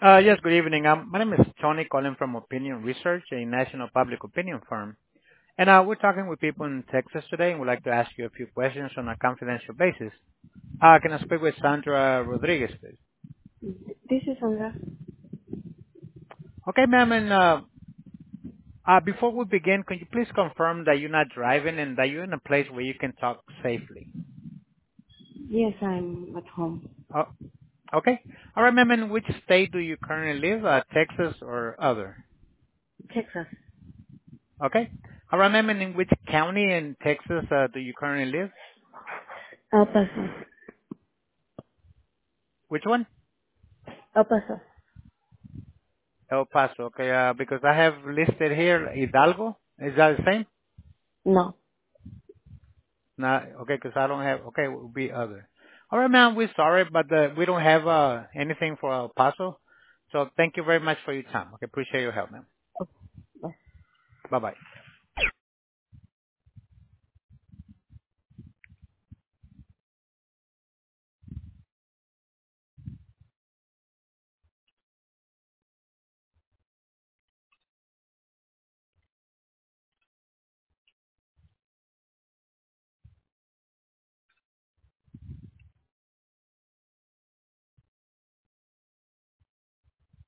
Yes, good evening. My name is Tony calling from Opinion Research, a national public opinion firm. And we're talking with people in Texas today, and we'd like to ask you a few questions on a confidential basis. Can I speak with Sandra Rodriguez, please? This is Sandra. Okay, ma'am, and before we begin, can you please confirm that you're not driving and that you're in a place where you can talk safely? Yes, I'm at home. Oh, okay. All right, ma'am, in which state do you currently live, Texas or other? Texas. Okay. All right, ma'am, and in which county in Texas do you currently live? El Paso. Which one? El Paso. El Paso. Okay, because I have listed here Hidalgo. Is that the same? No. No. Okay, because I don't have. Okay, it will be other. All right, ma'am. We're sorry, but we don't have anything for El Paso. So thank you very much for your time. Okay, appreciate your help, ma'am. Okay. Bye. Bye bye.